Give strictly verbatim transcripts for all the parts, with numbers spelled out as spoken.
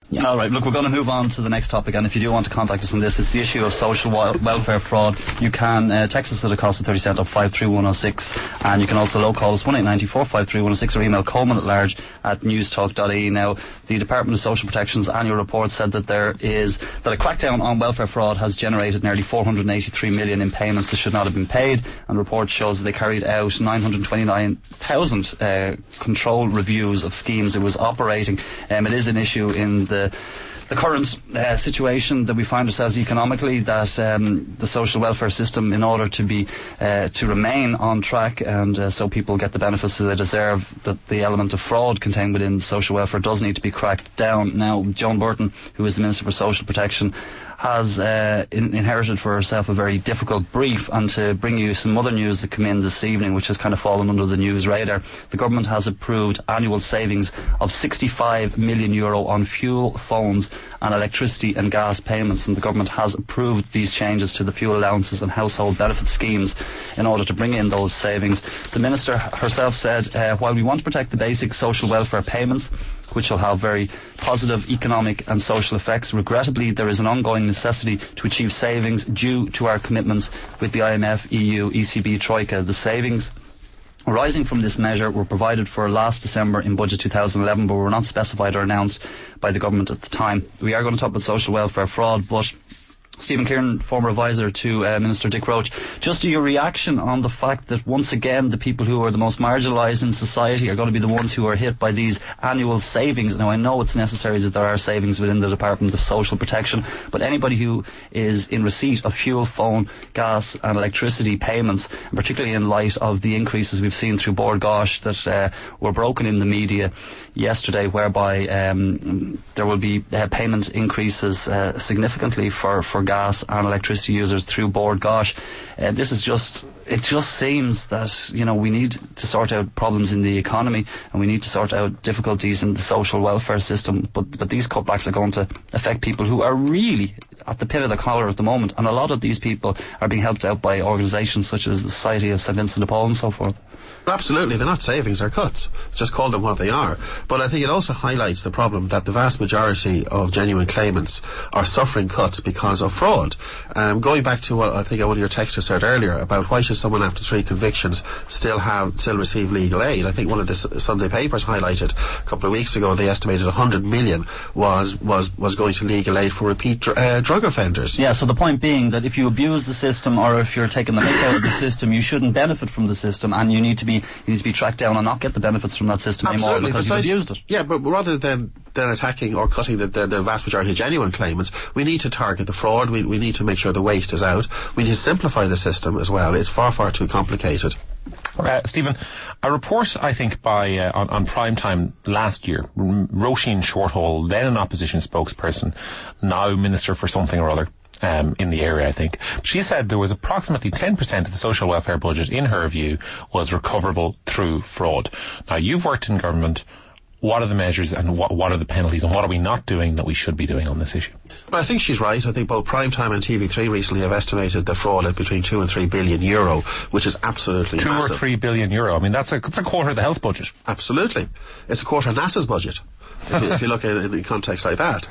Yeah. All right, look, we're going to move on to the next topic, and if you do want to contact us on this, it's the issue of social wel- welfare fraud. You can uh, text us at a cost of thirty cents of five three one oh six, and you can also low call us one eight nine four five three one oh six or email coleman at large at newstalk dot I E. Now, the Department of Social Protection's annual report said that there is that a crackdown on welfare fraud has generated nearly four hundred eighty-three million in payments that should not have been paid, and the report shows that they carried out nine hundred twenty-nine thousand uh, control reviews of schemes it was operating. Um, it is an issue in the The current uh, situation that we find ourselves economically, that um, the social welfare system, in order to be uh, to remain on track and uh, so people get the benefits that they deserve, that the element of fraud contained within social welfare does need to be cracked down. Now, Joan Burton, who is the Minister for Social Protection, has uh, in, inherited for herself a very difficult brief, and to bring you some other news that come in this evening, which has kind of fallen under the news radar. The government has approved annual savings of sixty-five million euro on fuel, phones and electricity and gas payments, and the government has approved these changes to the fuel allowances and household benefit schemes in order to bring in those savings. The Minister herself said, uh, while we want to protect the basic social welfare payments, which will have very positive economic and social effects, regrettably there is an ongoing necessity to achieve savings due to our commitments with the I M F, E U, E C B, Troika. The savings arising from this measure were provided for last December in Budget two thousand eleven, but were not specified or announced by the government at the time. We are going to talk about social welfare fraud, but Stephen Kieran, former advisor to uh, Minister Dick Roche, just your reaction on the fact that once again the people who are the most marginalised in society are going to be the ones who are hit by these annual savings. Now, I know it's necessary that there are savings within the Department of Social Protection, but anybody who is in receipt of fuel, phone, gas and electricity payments, and particularly in light of the increases we've seen through Bord Gáis that uh, were broken in the media yesterday, whereby um, there will be uh, payment increases uh, significantly for, for gas and electricity users through Bord Gáis. Uh, this is just, it just seems that, you know, we need to sort out problems in the economy and we need to sort out difficulties in the social welfare system, but, but these cutbacks are going to affect people who are really at the pit of the collar at the moment, and a lot of these people are being helped out by organisations such as the Society of Saint Vincent de Paul and so forth. Absolutely, they're not savings, they're cuts. Just call them what they are. But I think it also highlights the problem that the vast majority of genuine claimants are suffering cuts because of fraud. Um, going back to what I think one of your texters said earlier about why should someone after three convictions still have still receive legal aid, I think one of the Sunday papers highlighted a couple of weeks ago they estimated one hundred million was was was going to legal aid for repeat dr- uh, drug offenders. Yeah, so the point being that if you abuse the system or if you're taking the mick out of the system, you shouldn't benefit from the system, and you need to be you need to be tracked down and not get the benefits from that system Absolutely, anymore because besides, you've abused it. Yeah, but rather than, than attacking or cutting the, the, the vast majority of genuine claimants, we need to target the fraud, we, we need to make sure the waste is out, we need to simplify the system as well. It's far, far too complicated. Uh, Stephen, a report, I think, by uh, on, on Prime Time last year, Roisin Shorthall, then an opposition spokesperson, now Minister for something or other, Um, in the area, I think. She said there was approximately ten percent of the social welfare budget, in her view, was recoverable through fraud. Now, you've worked in government. What are the measures and what, what are the penalties, and what are we not doing that we should be doing on this issue? Well, I think she's right. I think both Prime Time and T V three recently have estimated the fraud at between two and three billion euro, which is absolutely two massive. or three billion euro. I mean, that's a, that's a quarter of the health budget. Absolutely. It's a quarter of NASA's budget, if, you, if you look at it in context like that.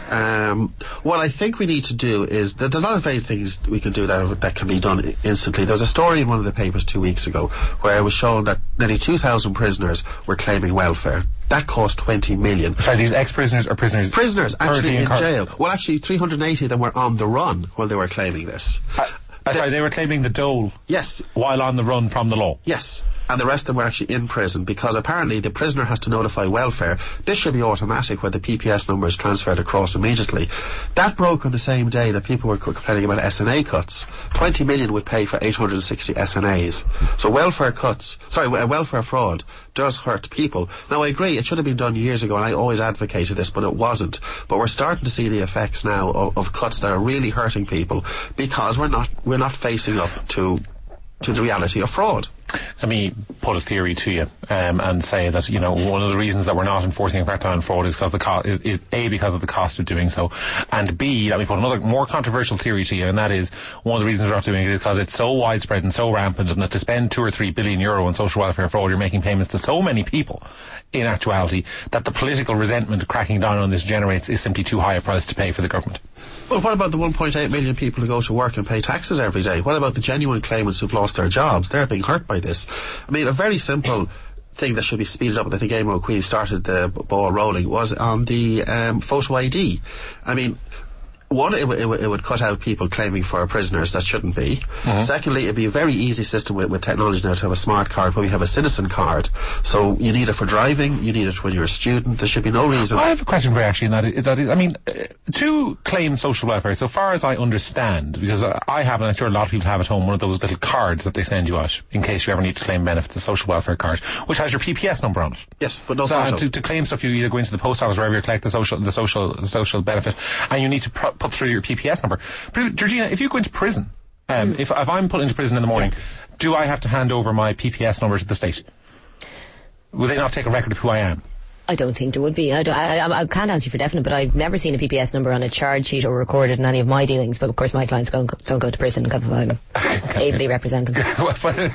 Um, what I think we need to do is that there's a lot of various things we can do that that can be done instantly. There's a story in one of the papers two weeks ago where it was shown that nearly two thousand prisoners were claiming welfare. That cost twenty million. Sorry, these ex-prisoners or prisoners? Prisoners actually in car- jail. Well, actually, three hundred eighty of them were on the run while they were claiming this. Uh, uh, sorry, they were claiming the dole. Yes. While on the run from the law. Yes. And the rest of them were actually in prison because apparently the prisoner has to notify welfare. This should be automatic where the P P S number is transferred across immediately. That broke on the same day that people were complaining about S N A cuts. twenty million would pay for eight hundred sixty S N As. So welfare cuts, sorry, welfare fraud does hurt people. Now I agree, it should have been done years ago and I always advocated this, but it wasn't. But we're starting to see the effects now of, of cuts that are really hurting people because we're not, we're not facing up to, to the reality of fraud. Let me put a theory to you um, and say that, you know, one of the reasons that we're not enforcing crackdown on fraud is because the co- is, is A, because of the cost of doing so, and B, let me put another more controversial theory to you, and that is one of the reasons we're not doing it is because it's so widespread and so rampant, and that to spend two or three billion euro on social welfare fraud, you're making payments to so many people, in actuality, that the political resentment cracking down on this generates is simply too high a price to pay for the government. Well, what about the one point eight million people who go to work and pay taxes every day? What about the genuine claimants who've lost their jobs? They're being hurt by this. I mean, a very simple thing that should be speeded up, and I think Eamon O'Queen started the ball rolling, was on the um, photo I D. I mean, one, it, w- it, w- it would cut out people claiming for prisoners that shouldn't be. Mm-hmm. Secondly, it'd be a very easy system with, with technology now to have a smart card where we have a citizen card. So you need it for driving, you need it when you're a student. There should be no reason. I have a question for you, actually, and that is, that is I mean, uh, to claim social welfare, so far as I understand, because uh, I have, and I'm sure a lot of people have at home, one of those little cards that they send you out in case you ever need to claim benefits, the social welfare card, which has your P P S number on it. Yes, but no so, photo. And to, to claim stuff, you either go into the post office, wherever you collect the social, the social, the social benefit, and you need to pr- put through your P P S number. Georgina, if you go into prison, um, mm. if, if I'm put into prison in the morning, yeah. do I have to hand over my P P S number to the state? Will they not take a record of who I am? I don't think there would be. I, don't, I, I, I can't answer for definite, but I've never seen a P P S number on a charge sheet or recorded in any of my dealings. But of course, my clients don't, don't go to prison because I'm ably represent them. So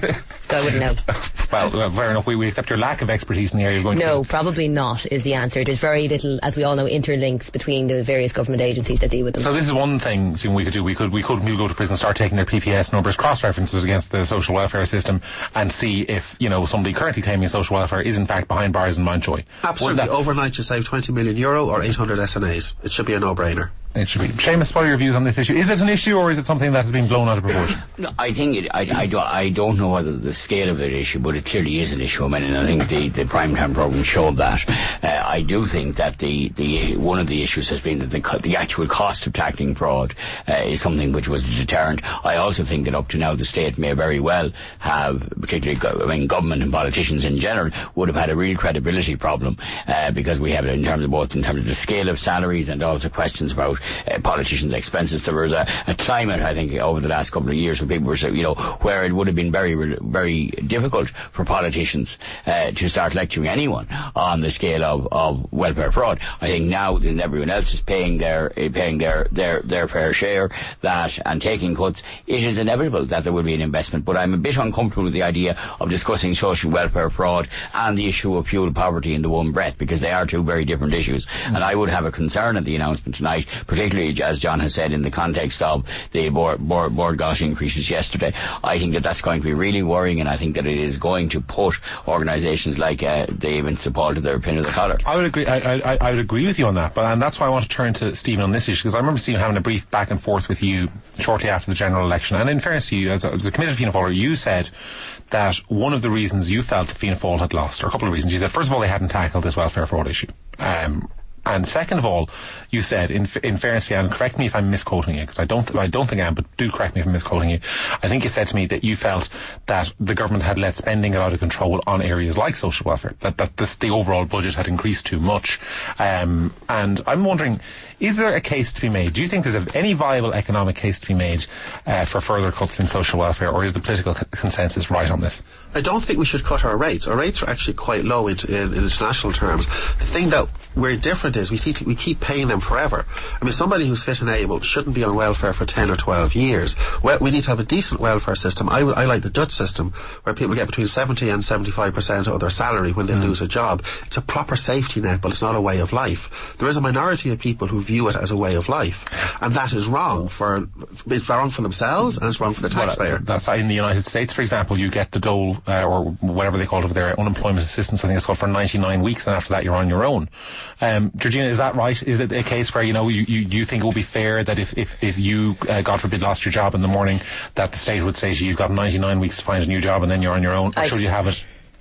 I wouldn't know. Well, well, fair enough. We, we accept your lack of expertise in the area of going to No, prison. probably not is the answer. There's very little, as we all know, interlinks between the various government agencies that deal with them. So this is one thing so we could do. We could we could go to prison, start taking their P P S numbers, cross-references against the social welfare system, and see if, you know, somebody currently claiming social welfare is in fact behind bars in Mountjoy. Absolutely. Overnight you save twenty million euro or eight hundred S N As. It should be a no-brainer. It should be. Seamus, what are your views on this issue? Is it an issue, or is it something that has been blown out of proportion? No, I think it, I, I, don't, I don't know whether the scale of the issue, but it clearly is an issue. I mean, and I think the, the prime time programme showed that. Uh, I do think that the, the one of the issues has been that the, the actual cost of tackling fraud uh, is something which was a deterrent. I also think that up to now the state may very well have, particularly go, I mean, government and politicians in general, would have had a real credibility problem uh, because we have it in terms of both in terms of the scale of salaries and also questions about uh, politicians' expenses. There was a, a climate, I think, over the last couple of years where people were, you know, where it would have been very, very difficult for politicians uh, to start lecturing anyone on the scale of, of welfare fraud. I think now that everyone else is paying their paying their, their, their fair share, that and taking cuts, it is inevitable that there will be an investment. But I'm a bit uncomfortable with the idea of discussing social welfare fraud and the issue of fuel poverty in the one breath, because they are two very different issues. Mm. And I would have a concern at the announcement tonight, particularly as John has said in the context of the board, board, board gas increases yesterday. I think that that's going to be really worrying, and I think that it is going to put organisations like uh, Dave and Sir Paul to their pin of the collar. I would agree. I, I, I would agree with you on that, but and that's why I want to turn to Stephen on this issue, because I remember Stephen having a brief back and forth with you shortly after the general election. And in fairness to you, as a, as a committed Fianna Fáiler, you said that one of the reasons you felt that Fianna Fáil had lost, or a couple of reasons, you said first of all they hadn't tackled this welfare fraud issue. Um, And second of all, you said, in in fairness to you, and correct me if I'm misquoting you, because I don't I don't think I am, but do correct me if I'm misquoting you. I think you said to me that you felt that the government had let spending get out of control on areas like social welfare, that that this, the overall budget had increased too much. Um, and I'm wondering, is there a case to be made? Do you think there's a, any viable economic case to be made uh, for further cuts in social welfare, or is the political c- consensus right on this? I don't think we should cut our rates. Our rates are actually quite low in, in, in international terms. The thing that we're different is we see we keep paying them forever. I mean, somebody who's fit and able shouldn't be on welfare for ten or twelve years. Well, we need to have a decent welfare system. I, I like the Dutch system, where people get between seventy and seventy-five percent of their salary when they mm. lose a job. It's a proper safety net, but it's not a way of life. There is a minority of people who view it as a way of life, and that is wrong for it's wrong for themselves and it's wrong for the taxpayer. Well, that's in the United States, for example, you get the dole uh, or whatever they call it over there, unemployment assistance. I think it's called, for ninety-nine weeks, and after that you're on your own. Um, Georgina, is that right? Is it a case where, you know, you, you, you think it would be fair that if, if, if you, uh, God forbid, lost your job in the morning, that the state would say to you, you've got ninety-nine weeks to find a new job and then you're on your own? Or should you have it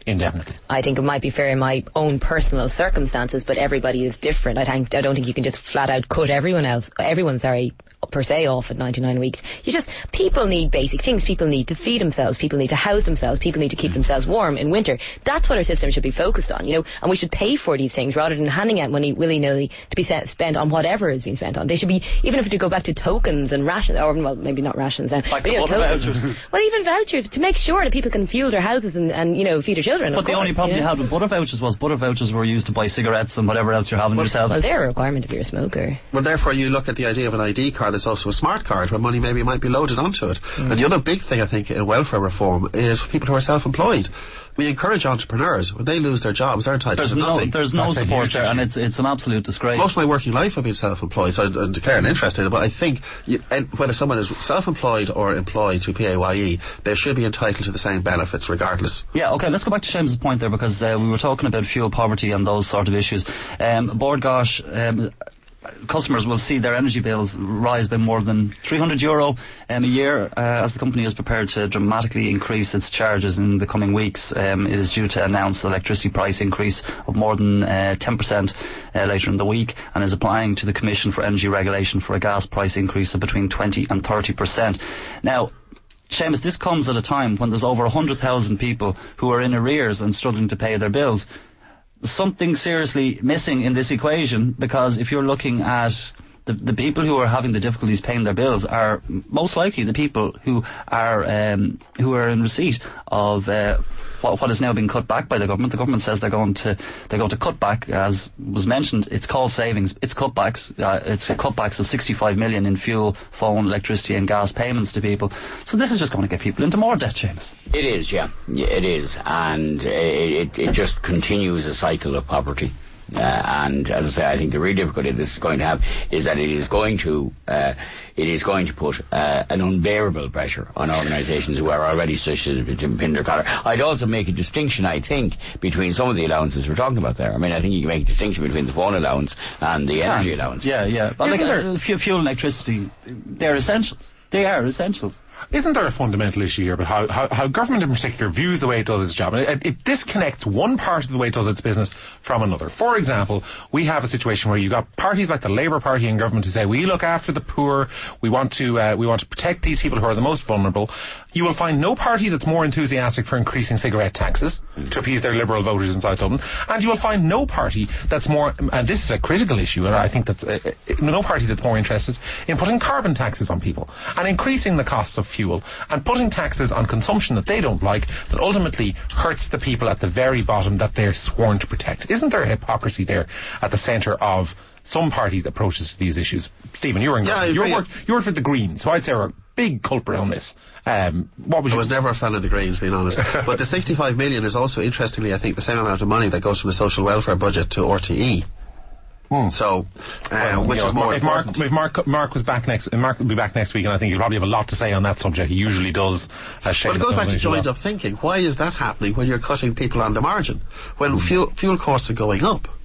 indefinitely. I think it might be fair in my own personal circumstances, but everybody is different. I think I don't think you can just flat out cut everyone else, everyone, sorry, per se off at ninety-nine weeks. You just, people need basic things. People need to feed themselves. People need to house themselves. People need to keep themselves warm in winter. That's what our system should be focused on, you know, and we should pay for these things rather than handing out money willy-nilly to be set, spent on whatever is being spent on. They should be, even if it to go back to tokens and rations, or well, maybe not rations, um, like but, you know, vouchers. Well, even vouchers to make sure that people can fuel their houses and, and you know, feed their children. But the course, only problem you, know? you had with butter vouchers was butter vouchers were used to buy cigarettes and whatever else you're having well, yourself. Well, they're a requirement if you're a smoker. Well, therefore, you look at the idea of an I D card that's also a smart card where money maybe might be loaded onto it. Mm. And the other big thing, I think, in welfare reform is for people who are self-employed. We encourage entrepreneurs. When they lose their jobs, they're entitled there's to no, nothing. There's no That's support there, and it's it's an absolute disgrace. Most of my working life I've been self-employed, so I, I declare an interest in it, but I think you, and whether someone is self-employed or employed through P A Y E, they should be entitled to the same benefits regardless. Yeah, okay, let's go back to Seamus's point there, because uh, we were talking about fuel poverty and those sort of issues. Um, Bord Gáis, um, customers will see their energy bills rise by more than three hundred euro um, a year uh, as the company is prepared to dramatically increase its charges in the coming weeks. Um, it is due to announce electricity price increase of more than uh, ten percent uh, later in the week, and is applying to the Commission for Energy Regulation for a gas price increase of between twenty and thirty percent. Now, Seamus, this comes at a time when there's over one hundred thousand people who are in arrears and struggling to pay their bills. Something seriously missing in this equation, because if you're looking at the, the people who are having the difficulties paying their bills are most likely the people who are um, who are in receipt of uh, what, what has now been cut back by the government. The government says they're going to they're going to cut back, as was mentioned. It's called savings. It's cutbacks. Uh, it's cutbacks of sixty-five million in fuel, phone, electricity, and gas payments to people. So this is just going to get people into more debt, Seamus. It is, yeah, yeah it is, and it, it it just continues a cycle of poverty. Uh, and as I say, I think the real difficulty this is going to have is that it is going to uh, it is going to put uh, an unbearable pressure on organisations who are already stretched to pin their collar. I'd also make a distinction, I think, between some of the allowances we're talking about there. I mean, I think you can make a distinction between the phone allowance and the energy allowance. Yeah, yeah. But like, uh, fuel and electricity, they're essentials. They are essentials. Isn't there a fundamental issue here about how, how, how government in particular views the way it does its job? It, it disconnects one part of the way it does its business from another. For example, we have a situation where you've got parties like the Labour Party in government who say, we look after the poor, we want to uh, we want to protect these people who are the most vulnerable. You will find no party that's more enthusiastic for increasing cigarette taxes to appease their Liberal voters in South Dublin, and you will find no party that's more, and this is a critical issue, and I think that uh, no party that's more interested in putting carbon taxes on people and increasing the costs of fuel and putting taxes on consumption that they don't like, that ultimately hurts the people at the very bottom that they're sworn to protect. Isn't there a hypocrisy there at the centre of some parties' approaches to these issues? Stephen, you're in yeah, you worked you worked with the Greens, so I'd say we're a big culprit on this. Um, what was I you was never a fan of the Greens, being honest. But the sixty-five million is also, interestingly, I think, the same amount of money that goes from the social welfare budget to R T E. Hmm. So, uh, well, which you know, is more if Mark, important. If Mark, Mark was back next, Mark will be back next week, and I think he'll probably have a lot to say on that subject. He usually does. Uh, well, it goes back to joined up thinking. Why is that happening when you're cutting people on the margin? When mm. fuel, fuel costs are going up,